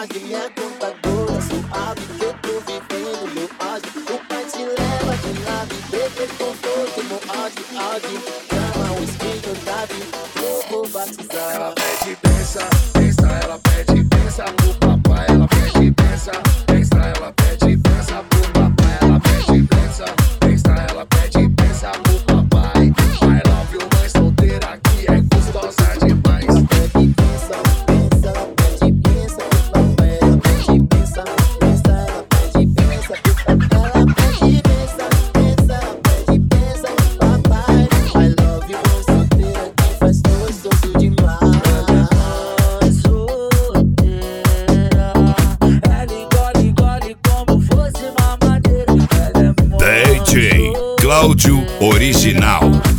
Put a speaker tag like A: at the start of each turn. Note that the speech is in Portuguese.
A: pague minha contadora. Suave que eu tô vivendo meu áudio. O pai te leva de nave, bebê conforto no áudio. Cama, um espinho, Davi, eu vou batizar.
B: Ela pede benção, benção, ela pede benção pro papai. Ela pede benção, benção, ela pede benção pro papai. Ela pede benção, benção, ela pede benção pro papai. I love you, mãe solteira que é gostosa demais.
A: Ela pede benção, benção, ela pede benção pro papai. Ela pede benção, benção, ela pede benção pro papai. Ela pede benção, benção, ela pede benção pro papai. I love you, mãe solteira que faz gostoso demais.
C: DJ Cláudio Original.